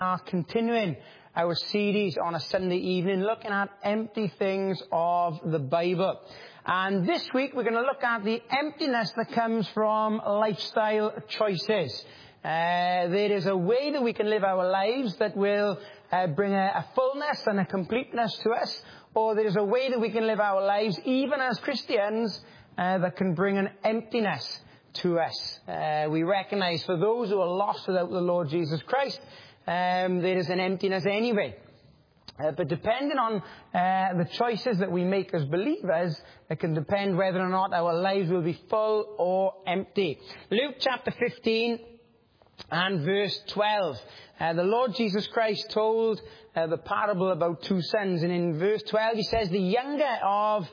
are continuing our series on a Sunday evening looking at empty things of the Bible. And this week we're going to look at the emptiness that comes from lifestyle choices. There is a way that we can live our lives that will bring a fullness and a completeness to us, or there is a way that we can live our lives even as Christians that can bring an emptiness to us. We recognize for those who are lost without the Lord Jesus Christ, there is an emptiness anyway. But depending on the choices that we make as believers, it can depend whether or not our lives will be full or empty. Luke chapter 15 and verse 12. The Lord Jesus Christ told the parable about two sons. And in verse 12 he says, the younger of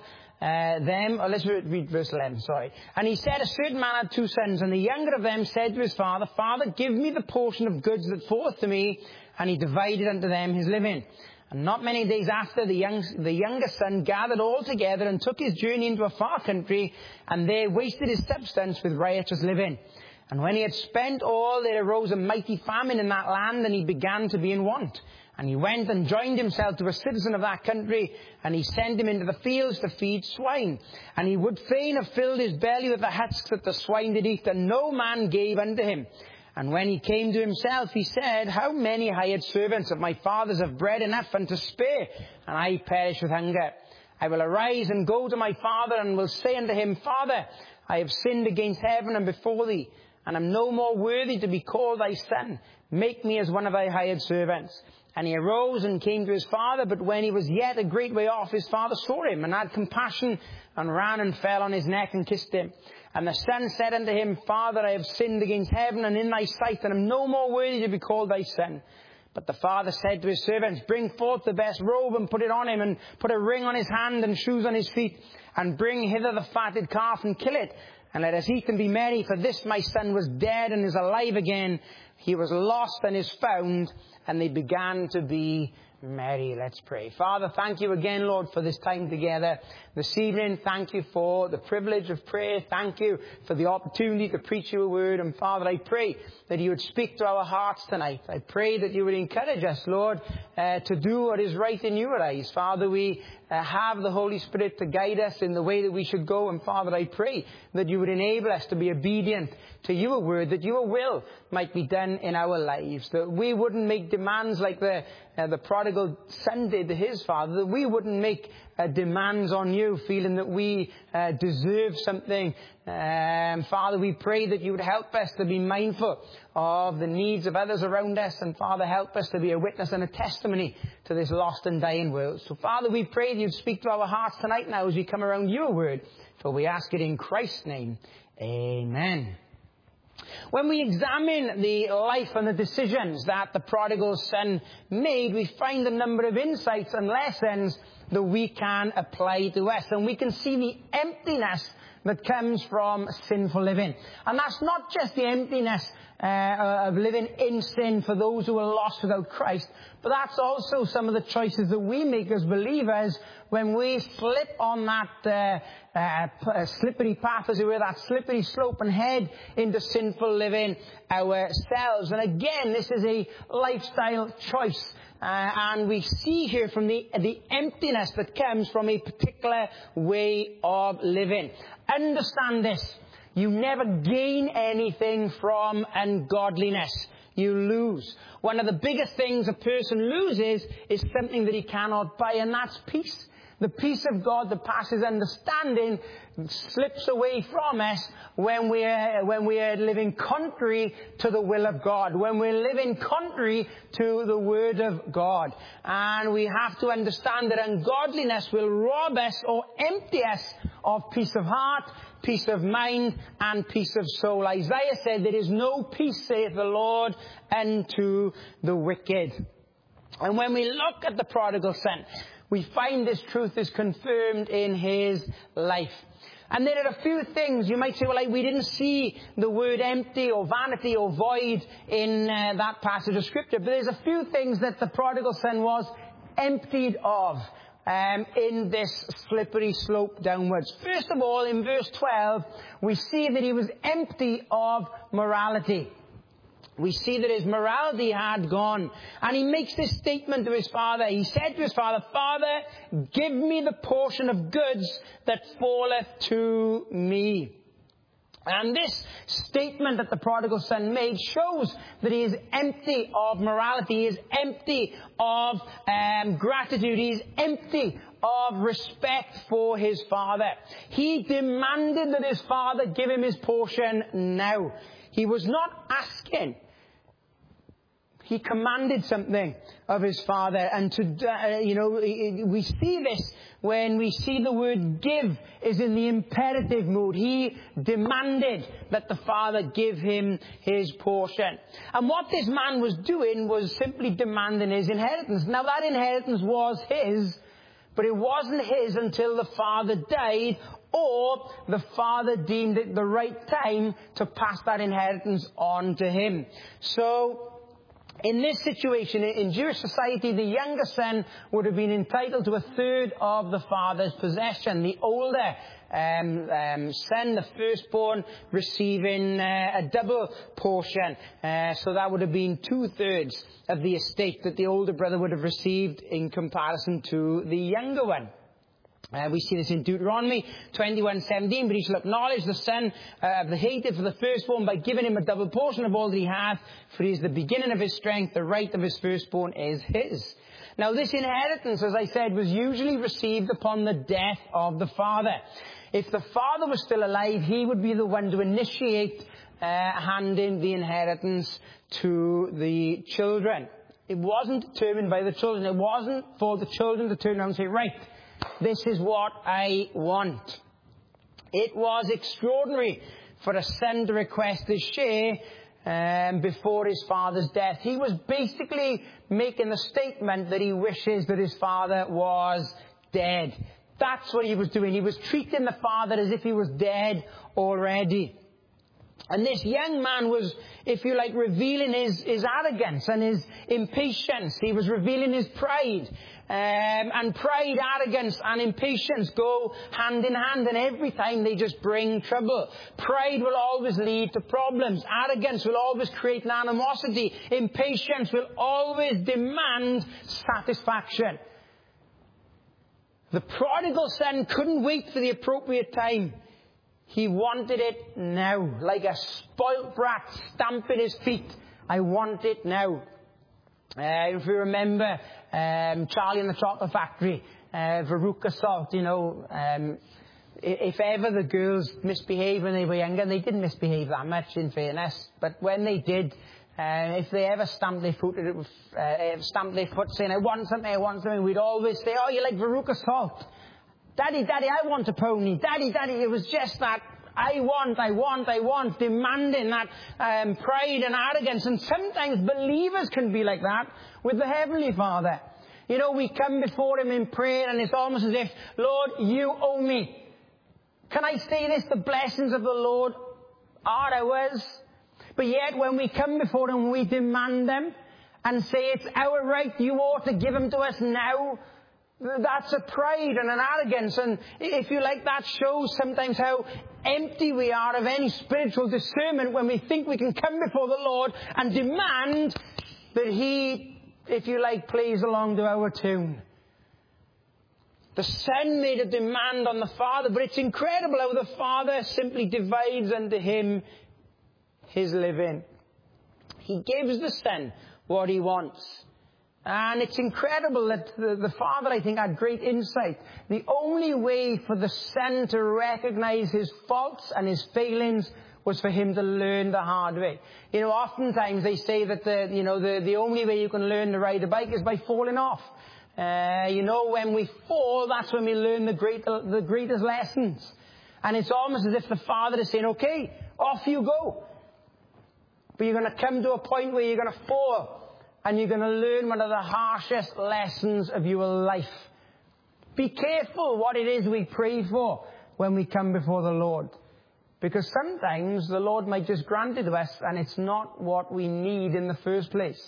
let's read verse 11, sorry. And he said, a certain man had two sons, and the younger of them said to his father, Father, give me the portion of goods that falleth to me. And he divided unto them his living. And not many days after, the younger son gathered all together and took his journey into a far country, and there wasted his substance with riotous living. And when he had spent all, there arose a mighty famine in that land, and he began to be in want. And he went and joined himself to a citizen of that country, and he sent him into the fields to feed swine. And he would fain have filled his belly with the husks that the swine did eat, and no man gave unto him. And when he came to himself, he said, how many hired servants of my father's have bread enough and to spare, and I perish with hunger? I will arise and go to my father, and will say unto him, Father, I have sinned against heaven and before thee, and am no more worthy to be called thy son. Make me as one of thy hired servants. And he arose and came to his father, but when he was yet a great way off, his father saw him, and had compassion, and ran and fell on his neck and kissed him. And the son said unto him, Father, I have sinned against heaven and in thy sight, and am no more worthy to be called thy son. But the father said to his servants, bring forth the best robe, and put it on him, and put a ring on his hand, and shoes on his feet, and bring hither the fatted calf, and kill it. And let us eat and be merry, for this my son was dead and is alive again. He was lost and is found. And they began to be merry. Let's pray. Father, thank you again, Lord, for this time together this evening. Thank you for the privilege of prayer. Thank you for the opportunity to preach your word. And Father, I pray that you would speak to our hearts tonight. I pray that you would encourage us, Lord, to do what is right in your eyes. Father, we have the Holy Spirit to guide us in the way that we should go. And Father, I pray that you would enable us to be obedient to your word, that your will might be done in our lives, that we wouldn't make demands like the prodigal son did to his father, that we wouldn't make demands on you feeling that we deserve something. Father, we pray that you would help us to be mindful of the needs of others around us, and Father, help us to be a witness and a testimony to this lost and dying world. So Father, we pray that you'd speak to our hearts tonight now as we come around your word, for we ask it in Christ's name. Amen. When we examine the life and the decisions that the prodigal son made, we find a number of insights and lessons that we can apply to us. And we can see the emptiness that comes from sinful living. And that's not just the emptiness of living in sin for those who are lost without Christ, but that's also some of the choices that we make as believers when we slip on that slippery path, as it were, that slippery slope, and head into sinful living ourselves. And again, this is a lifestyle choice. And we see here from the emptiness that comes from a particular way of living. Understand this. You never gain anything from ungodliness. You lose. One of the biggest things a person loses is something that he cannot buy, and that's peace. The peace of God that passes understanding slips away from us when we are living contrary to the will of God, when we're living contrary to the word of God. And we have to understand that ungodliness will rob us or empty us of peace of heart, peace of mind, and peace of soul. Isaiah said, there is no peace, saith the Lord, unto the wicked. And when we look at the prodigal son, we find this truth is confirmed in his life. And there are a few things. You might say, well, we didn't see the word empty or vanity or void in that passage of Scripture. But there's a few things that the prodigal son was emptied of in this slippery slope downwards. First of all, in verse 12, we see that he was empty of morality. we see that his morality had gone. And he makes this statement to his father. He said to his father, "Father, give me the portion of goods that falleth to me." And this statement that the prodigal son made shows that he is empty of morality. He is empty of gratitude. He is empty of respect for his father. He demanded that his father give him his portion now. He was not asking. He commanded something of his father. And we see this when we see the word give is in the imperative mood. He demanded that the father give him his portion. And what this man was doing was simply demanding his inheritance. Now that inheritance was his, but it wasn't his until the father died, or the father deemed it the right time to pass that inheritance on to him. So, in this situation, in Jewish society, the younger son would have been entitled to a third of the father's possession. The older son, the firstborn, receiving a double portion. So that would have been 2/3 of the estate that the older brother would have received in comparison to the younger one. We see this in Deuteronomy 21:17. But he shall acknowledge the son of the hated for the firstborn by giving him a double portion of all that he hath, for he is the beginning of his strength. The right of his firstborn is his. Now this inheritance, as I said, was usually received upon the death of the father. If the father was still alive, he would be the one to initiate handing the inheritance to the children. It wasn't determined by the children. It wasn't for the children to turn around and say, "Right, this is what I want." It was extraordinary for a son to request his share before his father's death. He was basically making the statement that he wishes that his father was dead. That's what he was doing. He was treating the father as if he was dead already. And this young man was, if you like, revealing his arrogance and his impatience. He was revealing his pride. And pride, arrogance and impatience go hand in hand, and every time they just bring trouble. Pride will always lead to problems. Arrogance will always create an animosity. Impatience will always demand satisfaction. The prodigal son couldn't wait for the appropriate time. He wanted it now, like a spoilt brat stamping his feet. I want it now. If you remember Charlie and the Chocolate Factory, Veruca Salt, if ever the girls misbehaved when they were younger, they didn't misbehave that much, in fairness, but when they did, if they ever stamped their foot saying, I want something, we'd always say, "Oh, you're like Veruca Salt. Daddy, I want a pony. Daddy, it was just that I want, demanding that pride and arrogance." And sometimes believers can be like that with the Heavenly Father. We come before Him in prayer and it's almost as if, "Lord, you owe me. Can I say this? The blessings of the Lord are ours." But yet when we come before Him, we demand them and say, "It's our right. You ought to give them to us now." That's a pride and an arrogance, and if you like, that shows sometimes how empty we are of any spiritual discernment when we think we can come before the Lord and demand that He, if you like, plays along to our tune. The son made a demand on the father, but it's incredible how the father simply divides unto him his living. He gives the son what he wants. And it's incredible that the father, I think, had great insight. The only way for the son to recognize his faults and his failings was for him to learn the hard way. Oftentimes they say that the only way you can learn to ride a bike is by falling off. When we fall, that's when we learn the greatest lessons. And it's almost as if the father is saying, "Okay, off you go. But you're going to come to a point where you're going to fall. And you're going to learn one of the harshest lessons of your life." Be careful what it is we pray for when we come before the Lord. Because sometimes the Lord might just grant it to us and it's not what we need in the first place.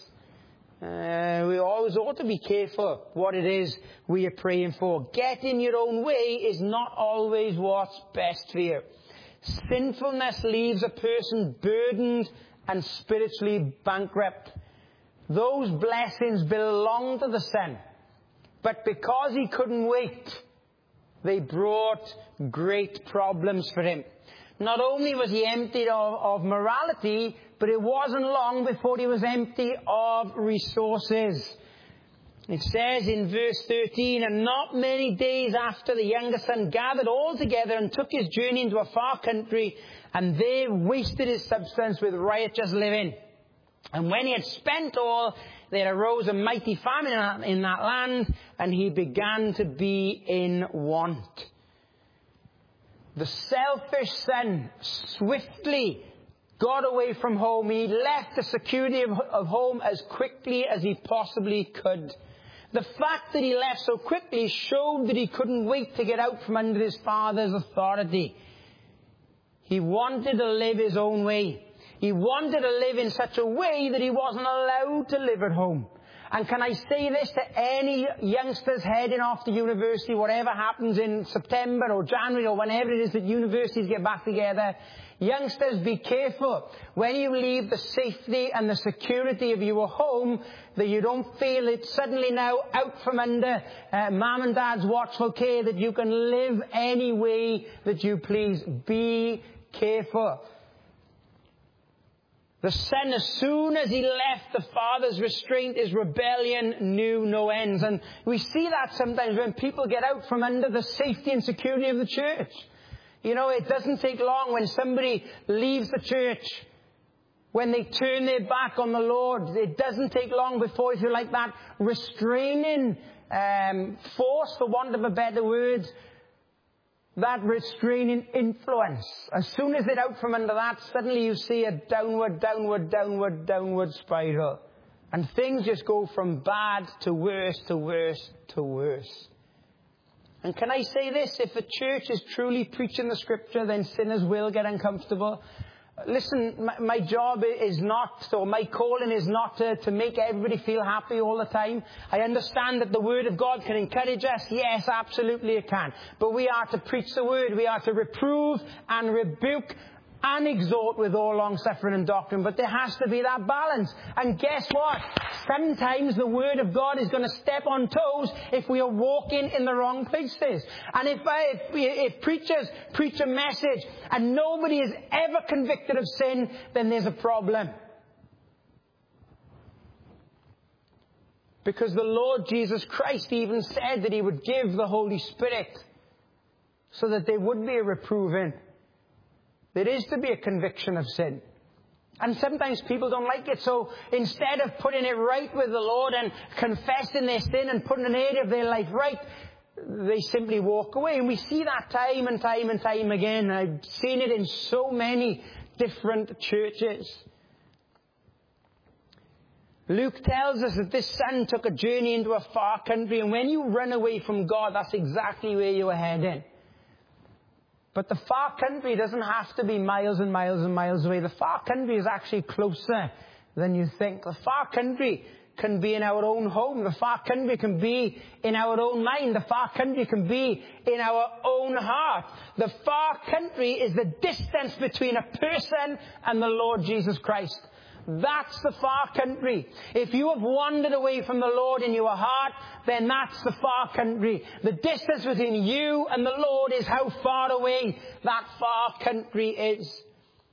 We always ought to be careful what it is we are praying for. Getting your own way is not always what's best for you. Sinfulness leaves a person burdened and spiritually bankrupt. Those blessings belonged to the son. But because he couldn't wait, they brought great problems for him. Not only was he emptied of morality, but it wasn't long before he was empty of resources. It says in verse 13, and not many days after, the younger son gathered all together and took his journey into a far country, and there wasted his substance with riotous living. And when he had spent all, there arose a mighty famine in that land, and he began to be in want. The selfish son swiftly got away from home. He left the security of home as quickly as he possibly could. The fact that he left so quickly showed that he couldn't wait to get out from under his father's authority. He wanted to live his own way. He wanted to live in such a way that he wasn't allowed to live at home. And can I say this to any youngsters heading off to university, whatever happens in September or January or whenever it is that universities get back together, youngsters, be careful. When you leave the safety and the security of your home, that you don't feel it suddenly now out from under mom and dad's watchful care, that you can live any way that you please. Be careful. The son, as soon as he left the father's restraint, his rebellion knew no ends. And we see that sometimes when people get out from under the safety and security of the church. You know, it doesn't take long when somebody leaves the church, when they turn their back on the Lord. It doesn't take long before, if you like, that restraining force, for want of a better word, that restraining influence. As soon as they're out from under that, suddenly you see a downward spiral. And things just go from bad to worse, to worse, to worse. And can I say this? If the church is truly preaching the scripture, then sinners will get uncomfortable. Listen, my job is not, or my calling is not to make everybody feel happy all the time. I understand that the Word of God can encourage us. Yes, absolutely it can. But we are to preach the Word. We are to reprove and rebuke and exhort with all long-suffering and doctrine. But there has to be that balance. And guess what? Sometimes the Word of God is going to step on toes if we are walking in the wrong places. And if preachers preach a message and nobody is ever convicted of sin, then there's a problem. Because the Lord Jesus Christ even said that He would give the Holy Spirit so that there would be a reproving. There is to be a conviction of sin. And sometimes people don't like it. So instead of putting it right with the Lord and confessing their sin and putting an area of their life right, they simply walk away. And we see that time and time again. I've seen it in so many different churches. Luke tells us that this son took a journey into a far country. And when you run away from God, that's exactly where you are heading. But the far country doesn't have to be miles and miles and miles away. The far country is actually closer than you think. The far country can be in our own home. The far country can be in our own mind. The far country can be in our own heart. The far country is the distance between a person and the Lord Jesus Christ. That's the far country. If you have wandered away from the Lord in your heart, then that's the far country. The distance between you and the Lord is how far away that far country is.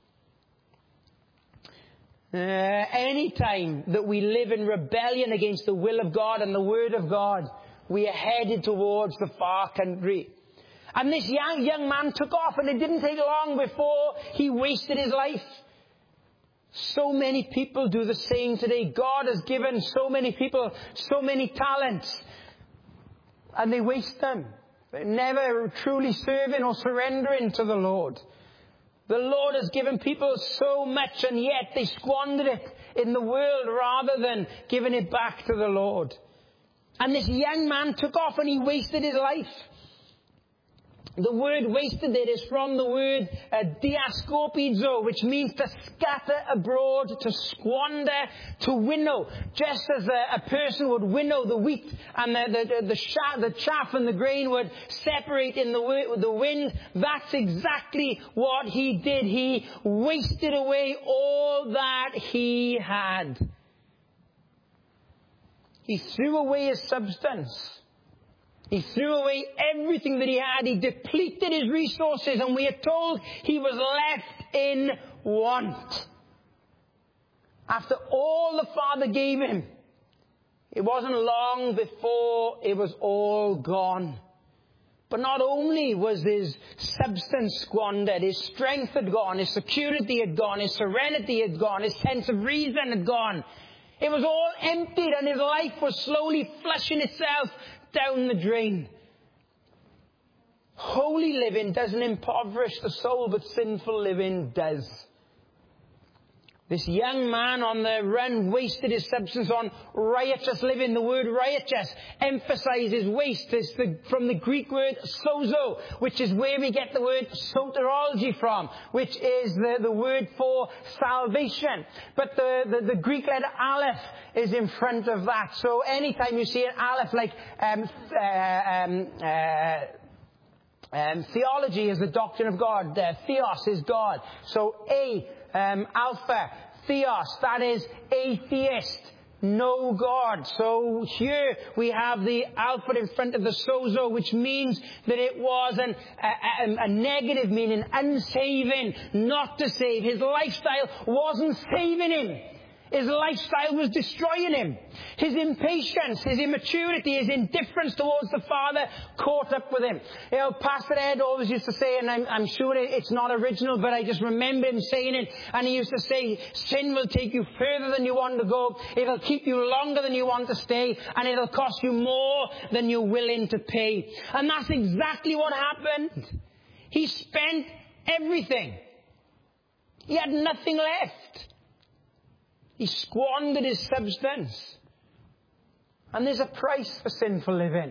Any time that we live in rebellion against the will of God and the Word of God, we are headed towards the far country. And this young man took off, and it didn't take long before he wasted his life. So many people do the same today. God has given so many people so many talents, and they waste them, never truly serving or surrendering to the Lord. The Lord has given people so much, and yet they squandered it in the world rather than giving it back to the Lord. And this young man took off and he wasted his life. The word wasted there is from the word diaskopizo, which means to scatter abroad, to squander, to winnow. Just as a person would winnow the wheat and the chaff and the grain would separate in the wind, that's exactly what he did. He wasted away all that he had. He threw away his substance. He threw away everything that he had. He depleted his resources, and we are told he was left in want. After all the Father gave him, it wasn't long before it was all gone. But not only was his substance squandered, his strength had gone, his security had gone, his serenity had gone, his sense of reason had gone. It was all emptied, and his life was slowly flushing itself down the drain. Holy living doesn't impoverish the soul, but sinful living does. This young man on the run wasted his substance on riotous living. The word riotous emphasizes waste. It's from the Greek word sozo, which is where we get the word soteriology from, which is the word for salvation. But the Greek letter aleph is in front of that. So anytime you see an aleph, like theology is the doctrine of God. Theos is God. So alpha, theos, that is atheist, no God. So here we have the alpha in front of the sozo, which means that it was a negative meaning, unsaving, not to save. His lifestyle wasn't saving him. His lifestyle was destroying him. His impatience, his immaturity, his indifference towards the Father caught up with him. You know, Pastor Ed always used to say, and I'm sure it's not original, but I just remember him saying it, and he used to say, sin will take you further than you want to go, it'll keep you longer than you want to stay, and it'll cost you more than you're willing to pay. And that's exactly what happened. He spent everything. He had nothing left. He squandered his substance. And there's a price for sinful living.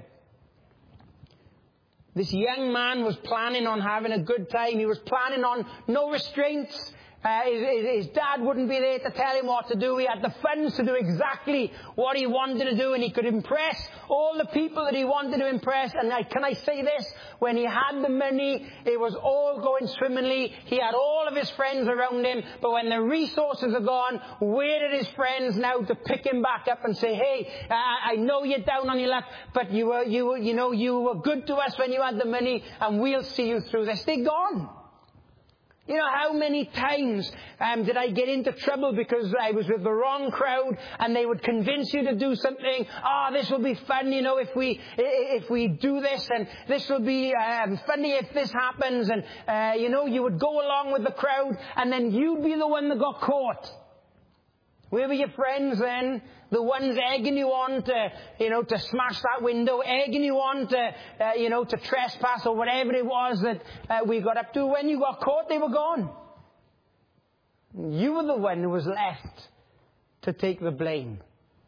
This young man was planning on having a good time. He was planning on no restraints. His dad wouldn't be there to tell him what to do. He had the funds to do exactly what he wanted to do, and he could impress all the people that he wanted to impress. And can I say this? When he had the money, it was all going swimmingly. He had all of his friends around him. But when the resources are gone, where are his friends now to pick him back up and say, hey, I know you're down on your luck, but you were good to us when you had the money, and we'll see you through this. They're gone. You know, how many times did I get into trouble because I was with the wrong crowd, and they would convince you to do something. This will be fun, you know, if we do this, and this will be funny if this happens. And, you would go along with the crowd, and then you'd be the one that got caught. Where were your friends then? The ones egging you on to smash that window, egging you on to trespass or whatever it was that we got up to. When you got caught, they were gone. You were the one who was left to take the blame.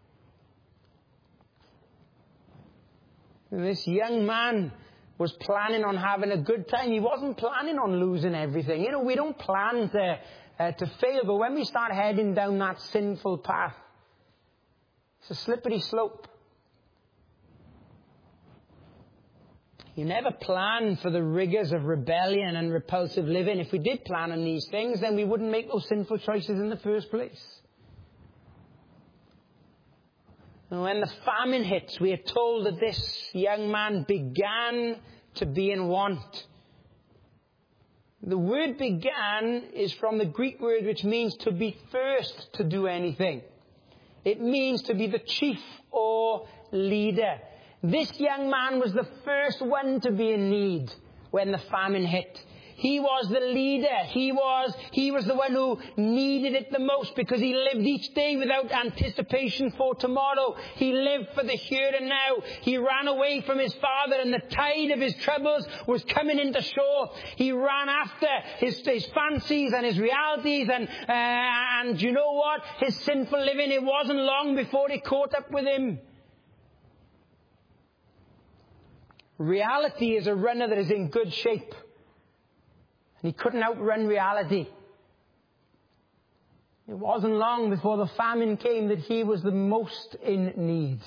And this young man was planning on having a good time. He wasn't planning on losing everything. You know, we don't plan to fail, but when we start heading down that sinful path, it's a slippery slope. You never plan for the rigors of rebellion and repulsive living. If we did plan on these things, then we wouldn't make those sinful choices in the first place. And when the famine hits, we are told that this young man began to be in want. The word began is from the Greek word which means to be first to do anything. It means to be the chief or leader. This young man was the first one to be in need when the famine hit. He was the leader. He was the one who needed it the most, because he lived each day without anticipation for tomorrow. He lived for the here and now. He ran away from his father, and the tide of his troubles was coming into shore. He ran after his fancies and his realities, and you know what? His sinful living, it wasn't long before it caught up with him. Reality is a runner that is in good shape. And he couldn't outrun reality. It wasn't long before the famine came that he was the most in need.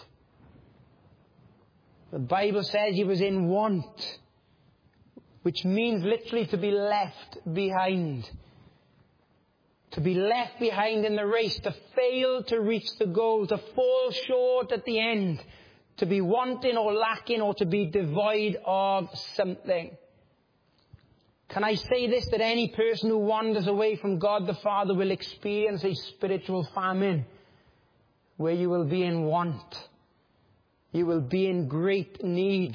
The Bible says he was in want, which means literally to be left behind. To be left behind in the race, to fail to reach the goal, to fall short at the end, to be wanting or lacking or to be devoid of something. Can I say this, that any person who wanders away from God the Father will experience a spiritual famine where you will be in want. You will be in great need.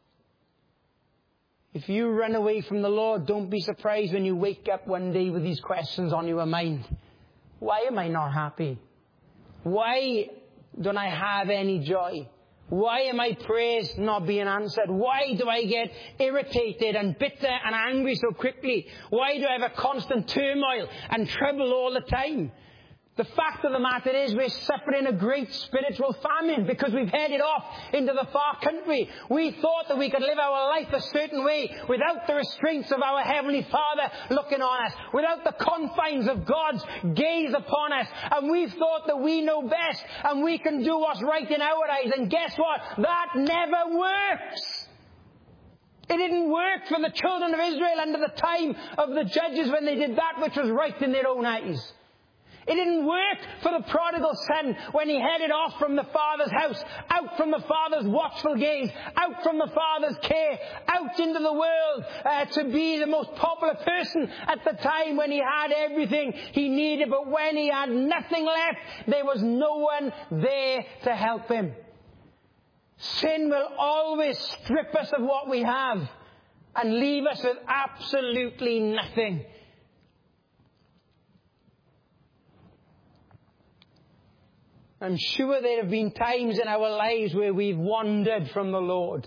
If you run away from the Lord, don't be surprised when you wake up one day with these questions on your mind. Why am I not happy? Why don't I have any joy? Why are my prayers not being answered? Why do I get irritated and bitter and angry so quickly? Why do I have a constant turmoil and trouble all the time? The fact of the matter is we're suffering a great spiritual famine because we've headed off into the far country. We thought that we could live our life a certain way without the restraints of our Heavenly Father looking on us, without the confines of God's gaze upon us. And we've thought that we know best and we can do what's right in our eyes. And guess what? That never works. It didn't work for the children of Israel under the time of the judges when they did that which was right in their own eyes. It didn't work for the prodigal son when he headed off from the father's house, out from the father's watchful gaze, out from the father's care, out into the world to be the most popular person at the time when he had everything he needed. But when he had nothing left, there was no one there to help him. Sin will always strip us of what we have and leave us with absolutely nothing. I'm sure there have been times in our lives where we've wandered from the Lord.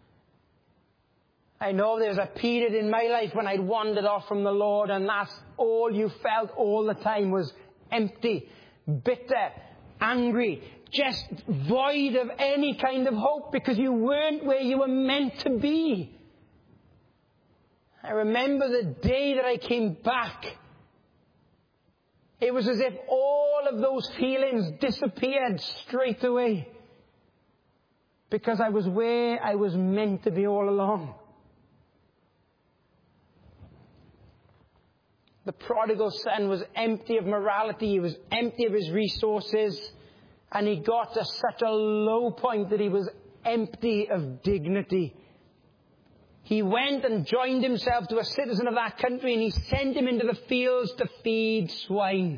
I know there's a period in my life when I'd wandered off from the Lord, and that's all you felt all the time was empty, bitter, angry, just void of any kind of hope because you weren't where you were meant to be. I remember the day that I came back. It was as if all of those feelings disappeared straight away. Because I was where I was meant to be all along. The prodigal son was empty of morality. He was empty of his resources. And he got to such a low point that he was empty of dignity. He went and joined himself to a citizen of that country, and he sent him into the fields to feed swine.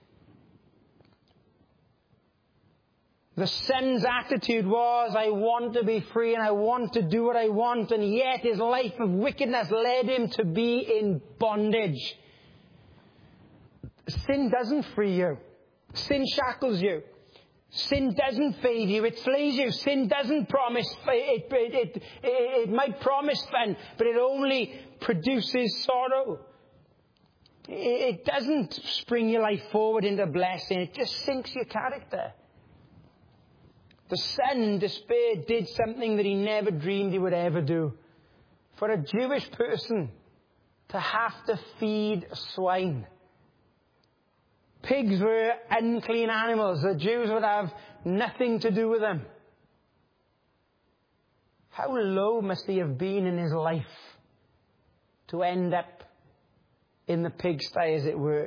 The son's attitude was, I want to be free and I want to do what I want, and yet his life of wickedness led him to be in bondage. Sin doesn't free you. Sin shackles you. Sin doesn't fade you, it slays you. Sin doesn't promise, it might promise fun, but it only produces sorrow. It doesn't spring your life forward into blessing, it just sinks your character. The son in despair did something that he never dreamed he would ever do. For a Jewish person to have to feed swine. Pigs were unclean animals. The Jews would have nothing to do with them. How low must he have been in his life to end up in the pigsty, as it were?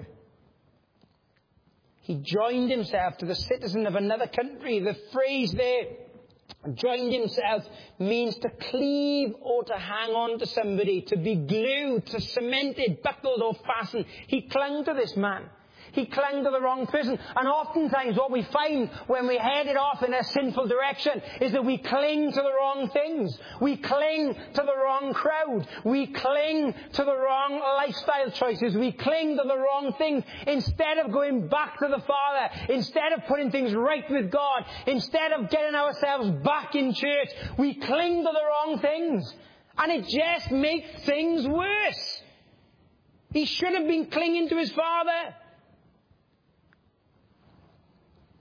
He joined himself to the citizen of another country. The phrase there, joined himself, means to cleave or to hang on to somebody, to be glued, to cemented, buckled or fastened. He clung to this man. He clung to the wrong person. And oftentimes what we find when we headed off in a sinful direction is that we cling to the wrong things. We cling to the wrong crowd. We cling to the wrong lifestyle choices. We cling to the wrong things. Instead of going back to the Father, instead of putting things right with God, instead of getting ourselves back in church, we cling to the wrong things. And it just makes things worse. He should have been clinging to his Father.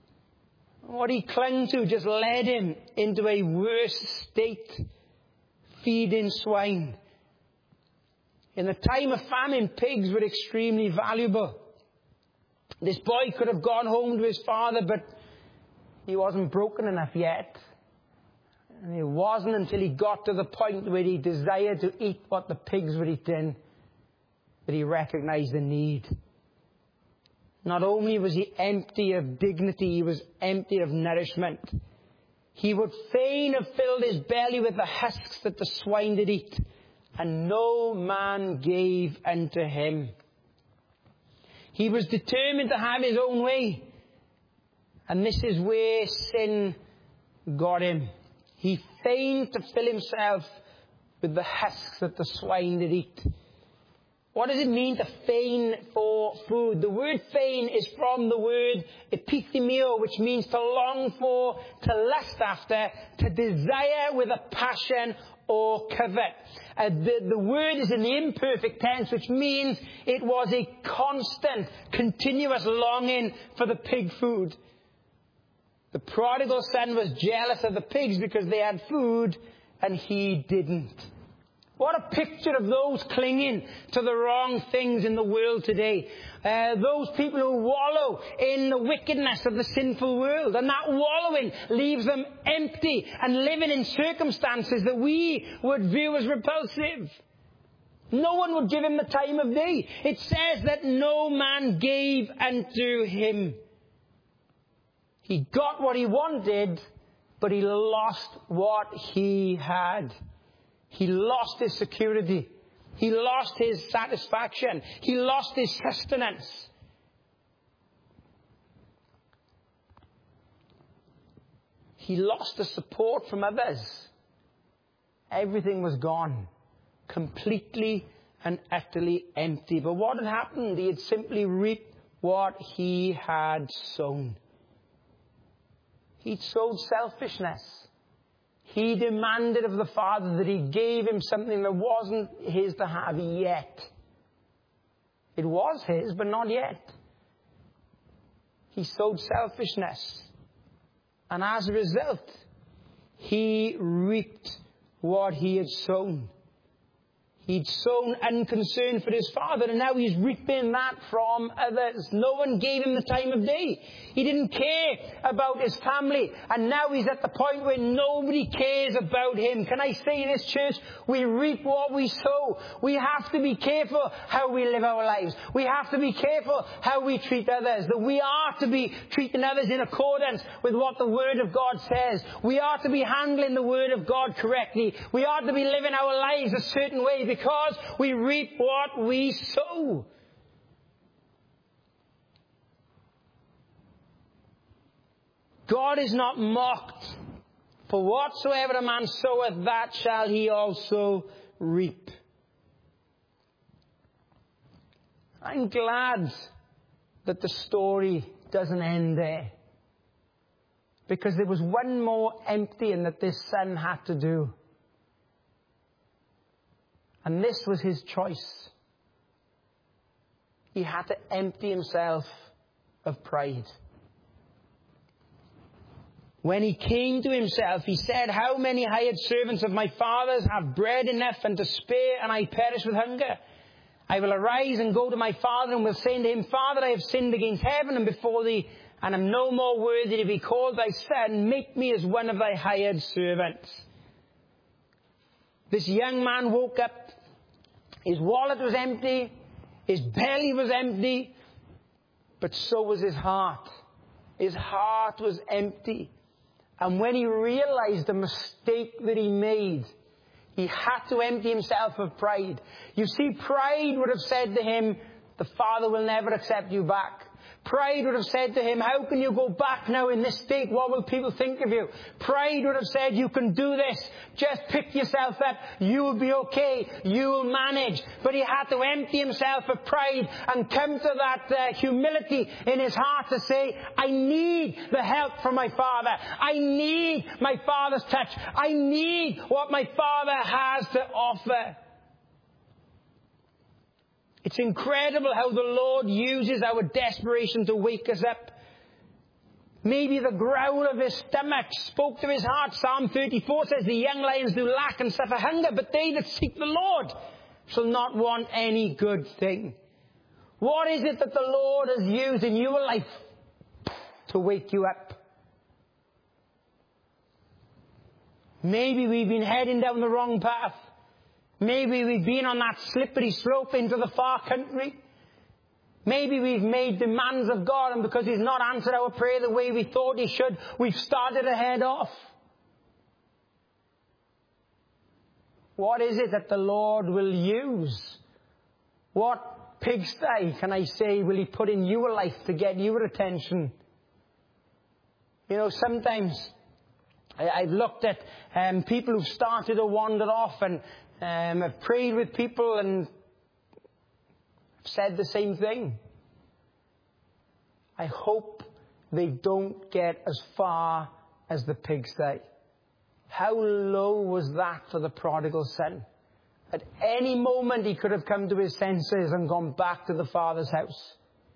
What he clung to just led him into a worse state feeding swine. In the time of famine, pigs were extremely valuable. This boy could have gone home to his father, but he wasn't broken enough yet. And it wasn't until he got to the point where he desired to eat what the pigs were eating that he recognized the need. Not only was he empty of dignity, he was empty of nourishment. He would fain have filled his belly with the husks that the swine did eat, and no man gave unto him. He was determined to have his own way. And this is where sin got him. He feigned to fill himself with the husks that the swine did eat. What does it mean to feign for food? The word feign is from the word epithemio, which means to long for, to lust after, to desire with a passion or covet. The word is in the imperfect tense, which means it was a constant, continuous longing for the pig food. The prodigal son was jealous of the pigs because they had food and he didn't. What a picture of those clinging to the wrong things in the world today. Those people who wallow in the wickedness of the sinful world. And that wallowing leaves them empty and living in circumstances that we would view as repulsive. No one would give him the time of day. It says that no man gave unto him. He got what he wanted, but he lost what he had. He lost his security. He lost his satisfaction. He lost his sustenance. He lost the support from others. Everything was gone. Completely and utterly empty. But what had happened? He had simply reaped what he had sown. He'd sowed selfishness. He demanded of the Father that he gave him something that wasn't his to have yet. It was his, but not yet. He sowed selfishness. And as a result, he reaped what he had sown. He'd sown unconcern for his Father, and now he's reaping that from others. No one gave him the time of day. He didn't care about his family, and now he's at the point where nobody cares about him. Can I say in this church, we reap what we sow. We have to be careful how we live our lives. We have to be careful how we treat others. That we are to be treating others in accordance with what the Word of God says. We are to be handling the Word of God correctly. We are to be living our lives a certain way, because we reap what we sow. God is not mocked. For whatsoever a man soweth, that shall he also reap. I'm glad that the story doesn't end there. Because there was one more emptying that this son had to do. And this was his choice. He had to empty himself of pride. When he came to himself, he said, "How many hired servants of my father's have bread enough and to spare, and I perish with hunger? I will arise and go to my father, and will say unto him, Father, I have sinned against heaven and before thee, and am no more worthy to be called thy son. Make me as one of thy hired servants." This young man woke up. His wallet was empty. His belly was empty. But so was his heart. His heart was empty. And when he realized the mistake that he made, he had to empty himself of pride. You see, pride would have said to him, the Father will never accept you back. Pride would have said to him, how can you go back now in this state? What will people think of you? Pride would have said, you can do this. Just pick yourself up. You will be okay. You will manage. But he had to empty himself of pride and come to that humility in his heart to say, I need the help from my Father. I need my Father's touch. I need what my Father has to offer. It's incredible how the Lord uses our desperation to wake us up. Maybe the growl of his stomach spoke to his heart. Psalm 34 says, the young lions do lack and suffer hunger, but they that seek the Lord shall not want any good thing. What is it that the Lord has used in your life to wake you up? Maybe we've been heading down the wrong path. Maybe we've been on that slippery slope into the far country. Maybe we've made demands of God, and because He's not answered our prayer the way we thought He should, we've started to head off. What is it that the Lord will use? What pigsty, can I say, will He put in your life to get your attention? You know, sometimes I've looked at people who've started to wander off, and I've prayed with people and said the same thing. I hope they don't get as far as the pigsty. How low was that for the prodigal son? At any moment he could have come to his senses and gone back to the Father's house.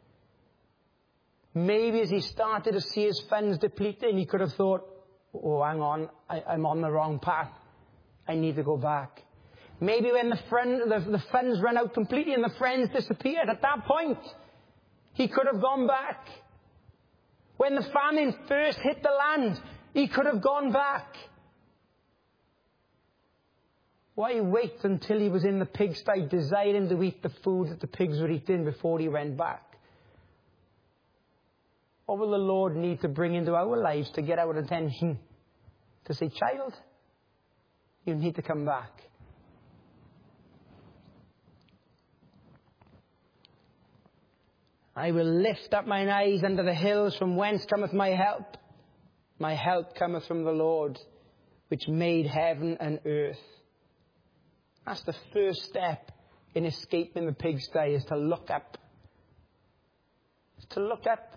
Maybe as he started to see his funds depleting, he could have thought, oh, hang on, I'm on the wrong path. I need to go back. Maybe when the funds run out completely and the friends disappeared, at that point, he could have gone back. When the famine first hit the land, he could have gone back. Why wait until he was in the pigsty, desiring to eat the food that the pigs were eating before he went back? What will the Lord need to bring into our lives to get our attention? To say, child, you need to come back. I will lift up mine eyes unto the hills, from whence cometh my help. My help cometh from the Lord, which made heaven and earth. That's the first step in escaping the pigsty, is to look up. It's to look up.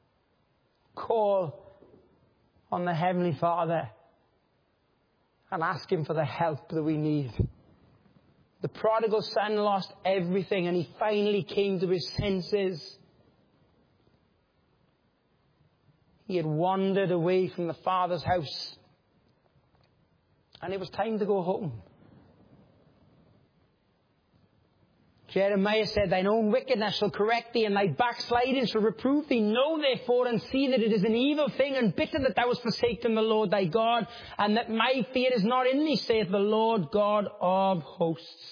Call on the Heavenly Father and ask Him for the help that we need. The prodigal son lost everything, and he finally came to his senses. He had wandered away from the Father's house, and it was time to go home. Jeremiah said, thine own wickedness shall correct thee, and thy backsliding shall reprove thee. Know therefore and see that it is an evil thing and bitter that thou hast forsaken the Lord thy God, and that my fear is not in thee, saith the Lord God of hosts.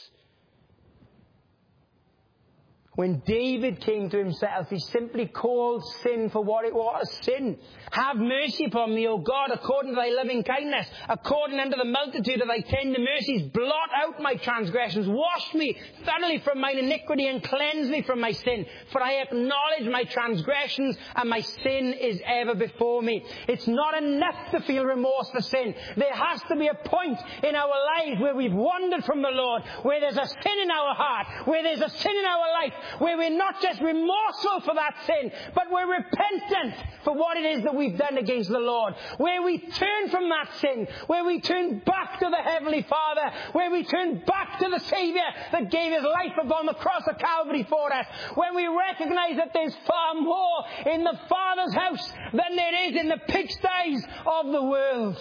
When David came to himself, he simply called sin for what it was, sin. Have mercy upon me, O God, according to thy loving kindness, according unto the multitude of thy tender mercies. Blot out my transgressions. Wash me thoroughly from mine iniquity and cleanse me from my sin. For I acknowledge my transgressions, and my sin is ever before me. It's not enough to feel remorse for sin. There has to be a point in our lives where we've wandered from the Lord, where there's a sin in our heart, where there's a sin in our life, where we're not just remorseful for that sin, but we're repentant for what it is that we've done against the Lord, where we turn from that sin, where we turn back to the Heavenly Father, where we turn back to the Saviour that gave His life upon the cross of Calvary for us, when we recognize that there's far more in the Father's house than there is in the pigsties of the world.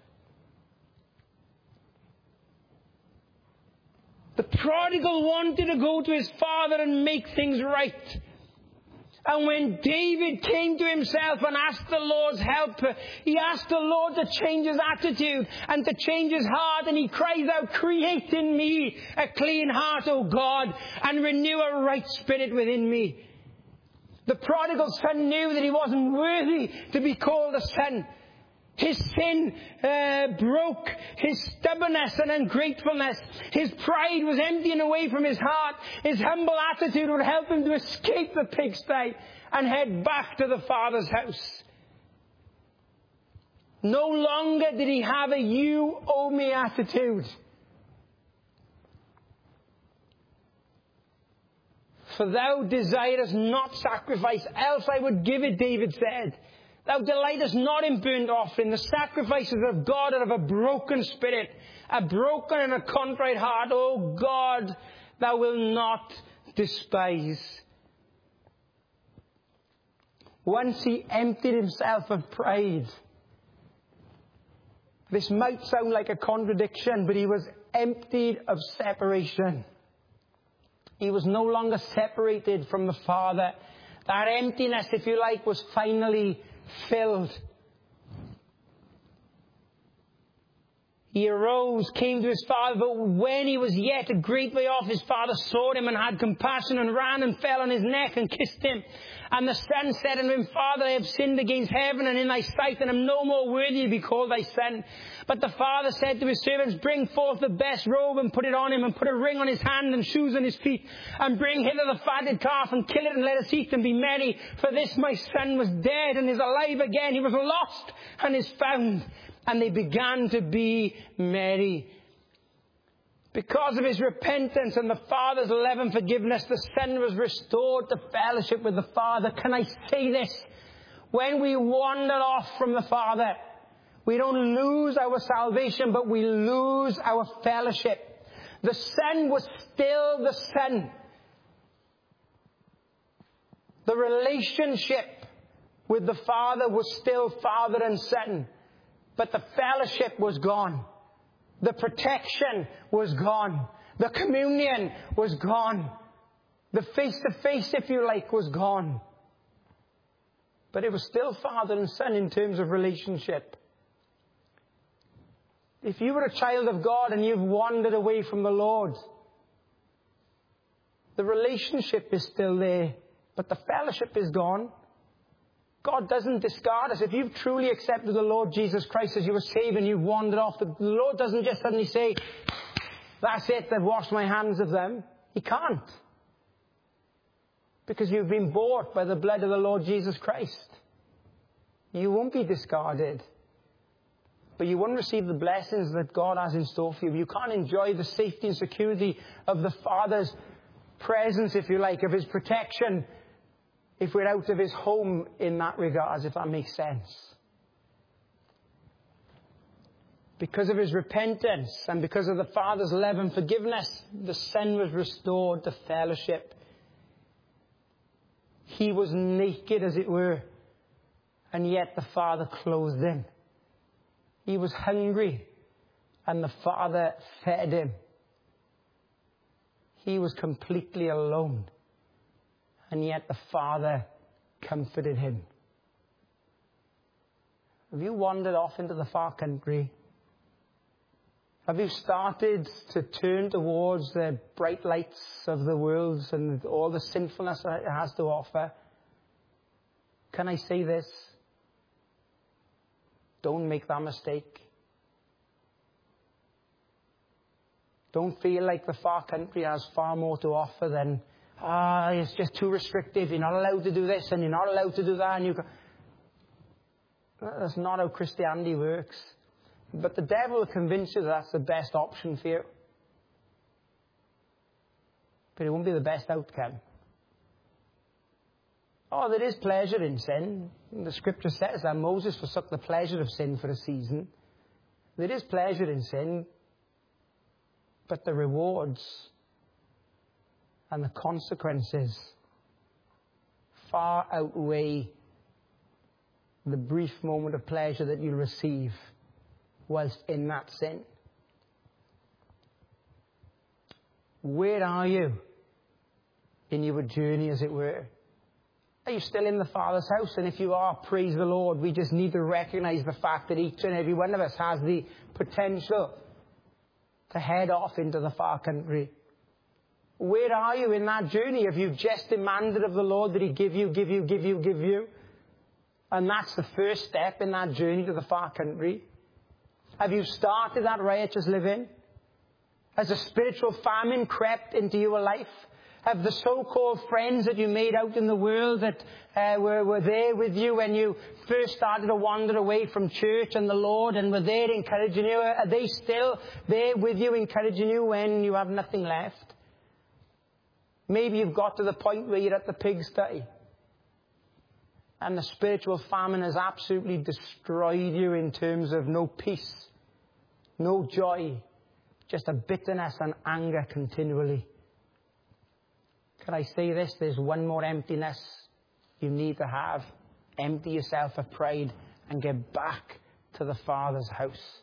The prodigal wanted to go to his father and make things right. And when David came to himself and asked the Lord's help, he asked the Lord to change his attitude and to change his heart. And he cries out, create in me a clean heart, O God, and renew a right spirit within me. The prodigal son knew that he wasn't worthy to be called a son. His sin broke his stubbornness and ungratefulness. His pride was emptying away from his heart. His humble attitude would help him to escape the pigsty and head back to the Father's house. No longer did he have a you owe me attitude. For thou desirest not sacrifice, else I would give it, David said. Thou delightest not in burnt offering. The sacrifices of God are of a broken spirit, a broken and a contrite heart. O God, thou wilt not despise. Once he emptied himself of pride. This might sound like a contradiction, but he was emptied of separation. He was no longer separated from the Father. That emptiness, if you like, was finally filled. He arose, came to his father, but when he was yet a great way off, his father saw him and had compassion and ran and fell on his neck and kissed him. And the son said unto him, Father, I have sinned against heaven and in thy sight, and am no more worthy to be called thy son. But the father said to his servants, Bring forth the best robe and put it on him, and put a ring on his hand and shoes on his feet, and bring hither the fatted calf and kill it, and let us eat and be merry. For this my son was dead and is alive again. He was lost and is found. And they began to be merry. Because of his repentance and the Father's love and forgiveness, the Son was restored to fellowship with the Father. Can I say this? When we wander off from the Father, we don't lose our salvation, but we lose our fellowship. The Son was still the Son. The relationship with the Father was still Father and Son. But the fellowship was gone. The protection was gone. The communion was gone. The face-to-face, if you like, was gone. But it was still Father and Son in terms of relationship. If you were a child of God and you've wandered away from the Lord, the relationship is still there, but the fellowship is gone. God doesn't discard us. If you've truly accepted the Lord Jesus Christ as your Savior and you've wandered off, the Lord doesn't just suddenly say, that's it, I've washed my hands of them. He can't. Because you've been bought by the blood of the Lord Jesus Christ. You won't be discarded. But you won't receive the blessings that God has in store for you. You can't enjoy the safety and security of the Father's presence, if you like, of his protection, if we're out of his home in that regard, if that makes sense. Because of his repentance and because of the Father's love and forgiveness, the Son was restored to fellowship. He was naked, as it were, and yet the Father clothed him. He was hungry, and the Father fed him. He was completely alone, and yet the Father comforted him. Have you wandered off into the far country? Have you started to turn towards the bright lights of the world and all the sinfulness that it has to offer? Can I say this? Don't make that mistake. Don't feel like the far country has far more to offer than, it's just too restrictive. You're not allowed to do this and you're not allowed to do that. And that's not how Christianity works. But the devil will convince you that that's the best option for you. But it won't be the best outcome. There is pleasure in sin. The scripture says that Moses forsook the pleasure of sin for a season. There is pleasure in sin. But the rewards and the consequences far outweigh the brief moment of pleasure that you'll receive whilst in that sin. Where are you in your journey, as it were? Are you still in the Father's house? And if you are, praise the Lord. We just need to recognize the fact that each and every one of us has the potential to head off into the far country. Where are you in that journey? Have you just demanded of the Lord that he give you? And that's the first step in that journey to the far country. Have you started that righteous living? Has a spiritual famine crept into your life? Have the so-called friends that you made out in the world that were there with you when you first started to wander away from church and the Lord and were there encouraging you, are they still there with you encouraging you when you have nothing left? Maybe you've got to the point where you're at the pigsty and the spiritual famine has absolutely destroyed you in terms of no peace, no joy, just a bitterness and anger continually. Can I say this? There's one more emptiness you need to have. Empty yourself of pride and get back to the Father's house.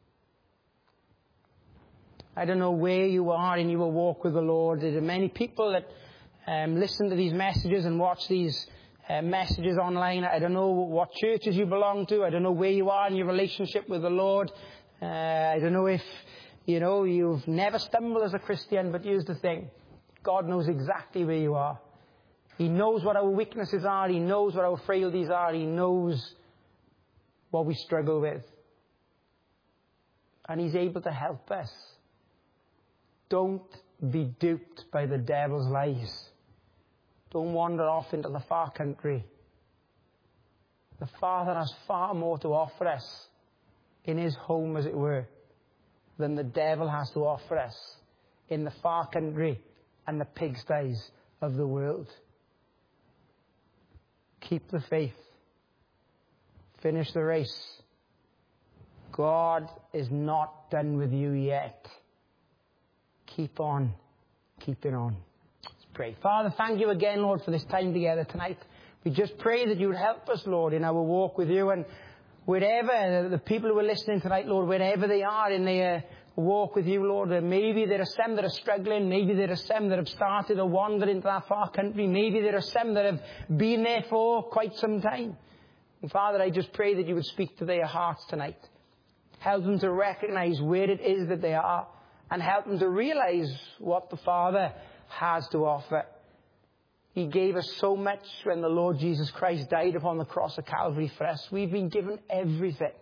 I don't know where you are in your walk with the Lord. There are many people that listen to these messages and watch these messages online. I don't know what churches you belong to. I don't know where you are in your relationship with the Lord. I don't know if, you've never stumbled as a Christian, but here's the thing. God knows exactly where you are. He knows what our weaknesses are. He knows what our frailties are. He knows what we struggle with. And He's able to help us. Don't be duped by the devil's lies. Don't wander off into the far country. The Father has far more to offer us in His home, as it were, than the devil has to offer us in the far country and the pigsties of the world. Keep the faith. Finish the race. God is not done with you yet. Keep on keeping on. Let's pray. Father, thank you again, Lord, for this time together tonight. We just pray that you would help us, Lord, in our walk with you. And wherever the people who are listening tonight, Lord, wherever they are in their walk with you, Lord, maybe there are some that are struggling. Maybe there are some that have started to wander into that far country. Maybe there are some that have been there for quite some time. And Father, I just pray that you would speak to their hearts tonight. Help them to recognize where it is that they are. And help them to realize what the Father has to offer. He gave us so much when the Lord Jesus Christ died upon the cross of Calvary for us. We've been given everything.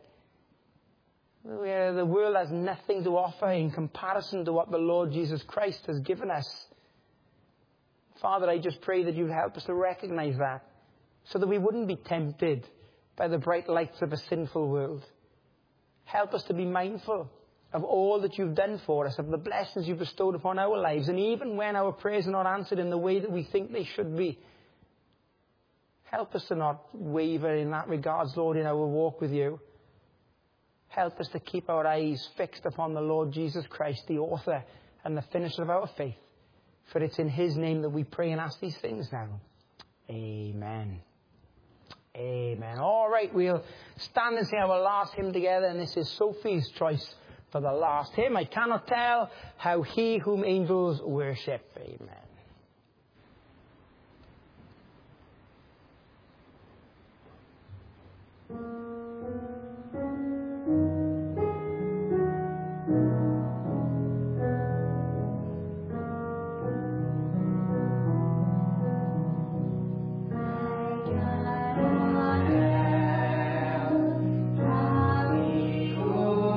The world has nothing to offer in comparison to what the Lord Jesus Christ has given us. Father, I just pray that you'd help us to recognize that, so that we wouldn't be tempted by the bright lights of a sinful world. Help us to be mindful of all that you've done for us, of the blessings you've bestowed upon our lives. And even when our prayers are not answered in the way that we think they should be, help us to not waver in that regards, Lord, in our walk with you. Help us to keep our eyes fixed upon the Lord Jesus Christ, the author and the finisher of our faith. For it's in His name that we pray and ask these things now. Amen. Amen. All right, we'll stand and sing our last hymn together, and this is Sophie's choice for the last hymn. I cannot tell how He whom angels worship. Amen.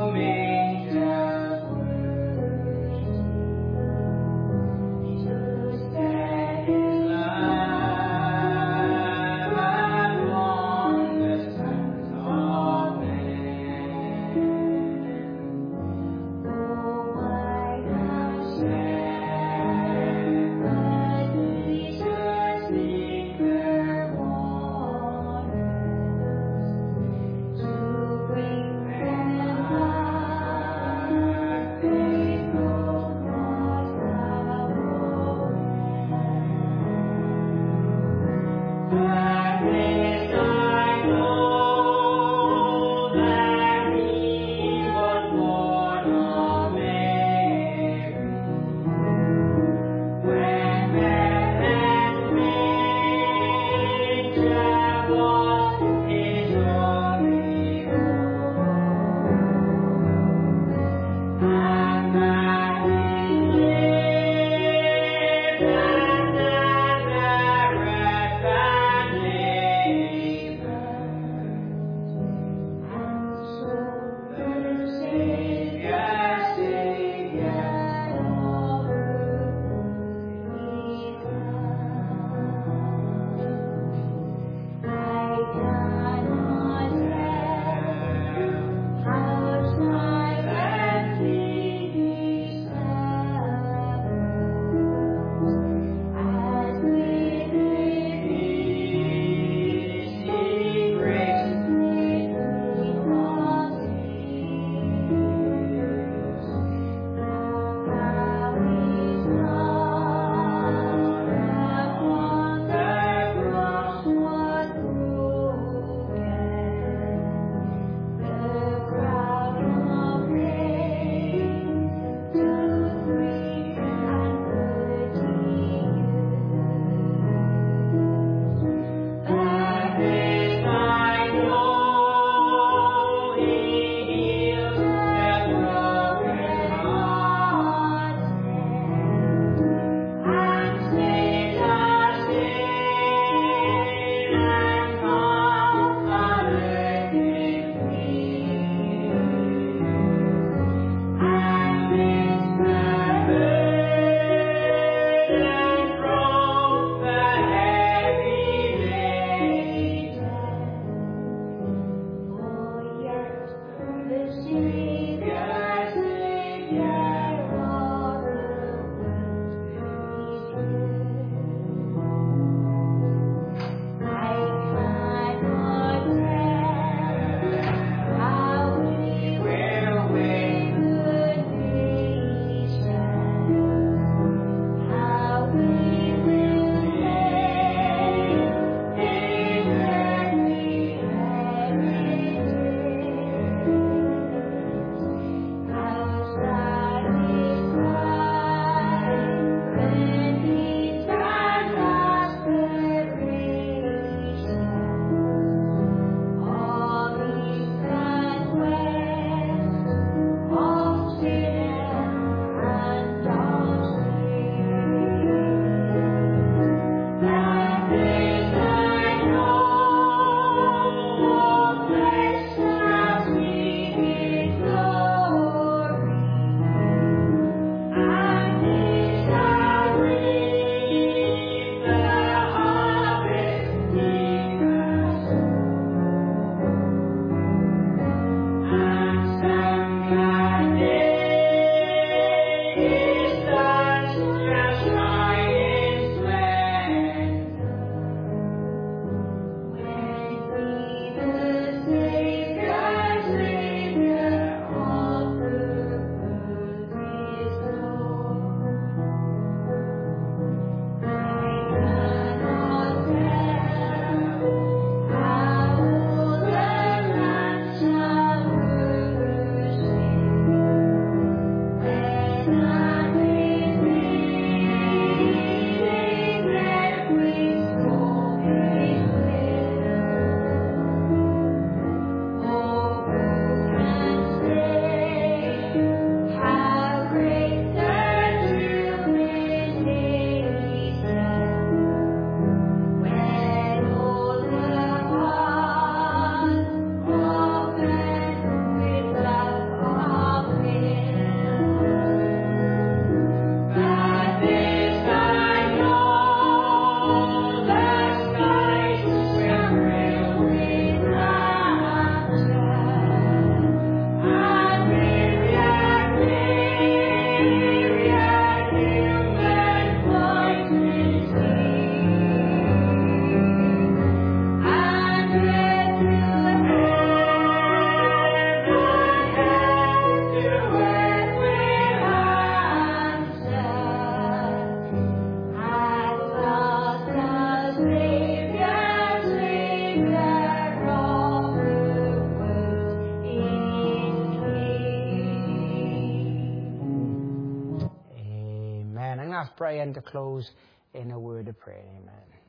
Jesus. ask Brian to close in a word of prayer. Amen.